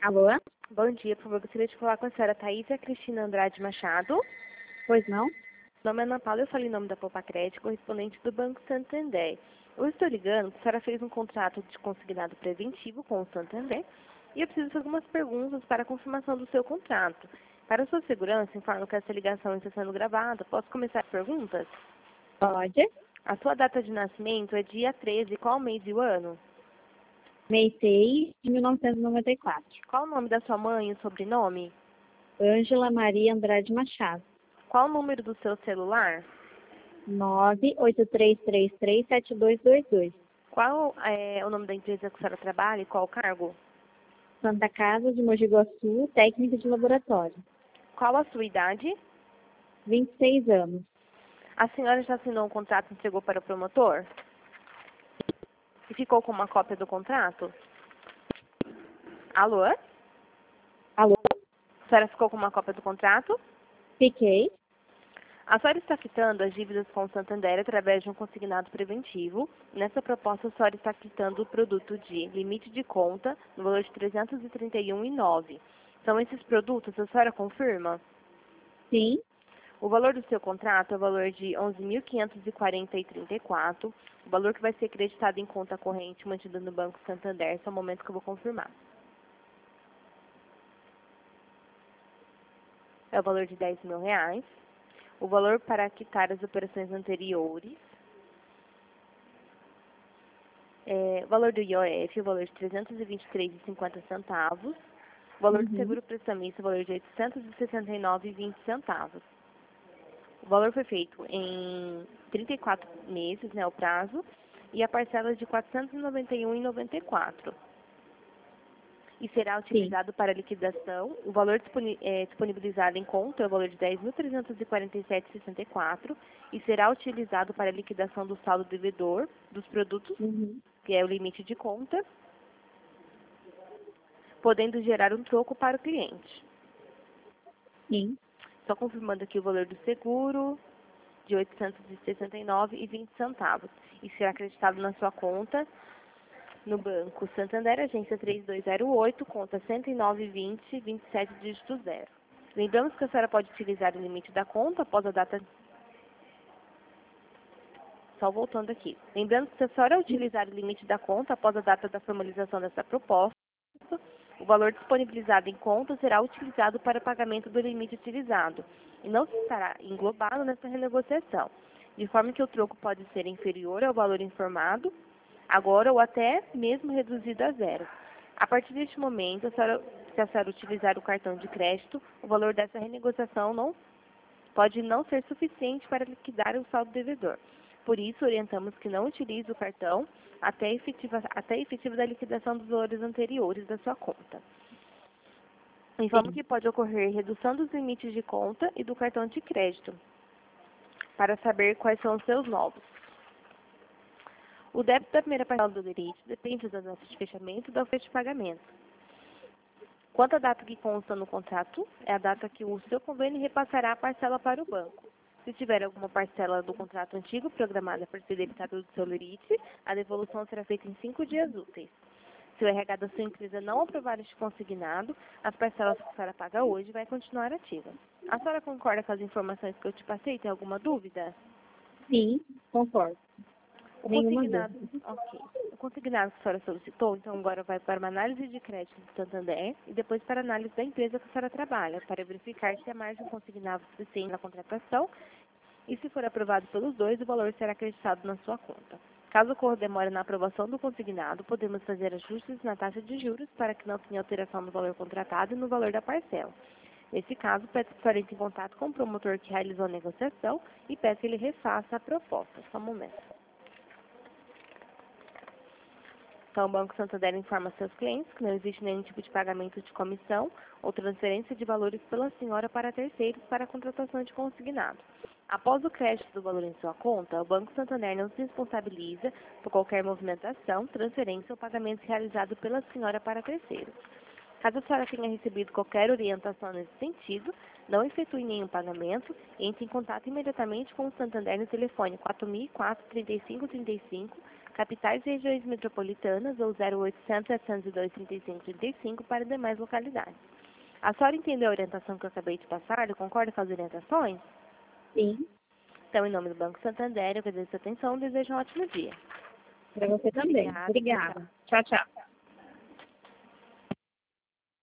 Alô? Bom dia, por favor, gostaria de falar com a senhora Thaísa Cristina Andrade Machado. Pois não? Meu nome é Ana Paula, eu falo em nome da Poupa Crédito, correspondente do Banco Santander. Eu estou ligando porque a senhora fez um contrato de consignado preventivo com o Santander e eu preciso fazer algumas perguntas para a confirmação do seu contrato. Para a sua segurança, informo que essa ligação está sendo gravada. Posso começar as perguntas? Pode. A sua data de nascimento é dia 13, qual mês e o ano? Mês 6 de 1994. Qual o nome da sua mãe e o sobrenome? Ângela Maria Andrade Machado. Qual o número do seu celular? 983337222. Qual é o nome da empresa que a senhora trabalha e qual o cargo? Santa Casa de Mogi Guaçu, técnica de laboratório. Qual a sua idade? 26 anos. A senhora já assinou um contrato e entregou para o promotor? E ficou com uma cópia do contrato? Alô? Alô? A senhora ficou com uma cópia do contrato? Fiquei. A senhora está quitando as dívidas com o Santander através de um consignado preventivo. Nessa proposta, a senhora está quitando o produto de limite de conta no valor de R$ 331,09. São esses produtos, a senhora confirma? Sim. O valor do seu contrato é o valor de R$ 11.540,34, o valor que vai ser creditado em conta corrente mantida no Banco Santander. Esse é o momento que eu vou confirmar. É o valor de R$ 10.000. O valor para quitar as operações anteriores é o valor do IOF, o valor de R$ 323,50. O valor do seguro prestamista, o valor de R$ 869,20. O valor foi feito em 34 meses, né, o prazo, e a parcela de R$ 491,94. E será Sim. utilizado para liquidação. O valor disponibilizado em conta é o valor de R$ 10.347,64 e será utilizado para liquidação do saldo devedor dos produtos, que é o limite de conta, podendo gerar um troco para o cliente. Sim. Só confirmando aqui o valor do seguro, de R$ 869,20 e será acreditado na sua conta no Banco Santander, agência 3208, conta 10920, 27 dígito 0. Lembramos que a senhora pode utilizar o limite da conta após a data... Só voltando aqui. Lembrando que se a senhora utilizar o limite da conta após a data da formalização dessa proposta, o valor disponibilizado em conta será utilizado para pagamento do limite utilizado e não estará englobado nessa renegociação, de forma que o troco pode ser inferior ao valor informado agora ou até mesmo reduzido a zero. A partir deste momento, se a senhora utilizar o cartão de crédito, o valor dessa renegociação pode não ser suficiente para liquidar o saldo devedor. Por isso, orientamos que não utilize o cartão até a efetiva da liquidação dos valores anteriores da sua conta. Informo que pode ocorrer redução dos limites de conta e do cartão de crédito, para saber quais são os seus novos. O débito da primeira parcela do limite depende da data de fechamento e da oferta de pagamento. Quanto à data que consta no contrato, é a data que o seu convênio repassará a parcela para o banco. Se tiver alguma parcela do contrato antigo programada para ser debitada do seu limite, a devolução será feita em 5 dias úteis. Se o RH da sua empresa não aprovar este consignado, as parcelas que a senhora paga hoje vai continuar ativa. A senhora concorda com as informações que eu te passei? Tem alguma dúvida? Sim, concordo. O Nenhuma consignado, dúvida. ok. O consignado que a senhora solicitou, então agora vai para uma análise de crédito do Santander e depois para a análise da empresa que a senhora trabalha, para verificar se a margem consignada suficiente na contratação e se for aprovado pelos dois, o valor será acreditado na sua conta. Caso ocorra demora na aprovação do consignado, podemos fazer ajustes na taxa de juros para que não tenha alteração no valor contratado e no valor da parcela. Nesse caso, peço que a senhora entre em contato com o promotor que realizou a negociação e peço que ele refaça a proposta. Só um momento. Então, o Banco Santander informa seus clientes que não existe nenhum tipo de pagamento de comissão ou transferência de valores pela senhora para terceiros para a contratação de consignado. Após o crédito do valor em sua conta, o Banco Santander não se responsabiliza por qualquer movimentação, transferência ou pagamento realizado pela senhora para terceiros. Caso a senhora tenha recebido qualquer orientação nesse sentido, não efetue nenhum pagamento e entre em contato imediatamente com o Santander no telefone 4004-3535, capitais e regiões metropolitanas ou 0800 702 3535 para demais localidades. A senhora entendeu a orientação que eu acabei de passar? Ele concorda com as orientações? Sim. Então, em nome do Banco Santander, eu agradeço a atenção e desejo um ótimo dia. Para você também. Obrigada. Obrigada. Tchau, tchau.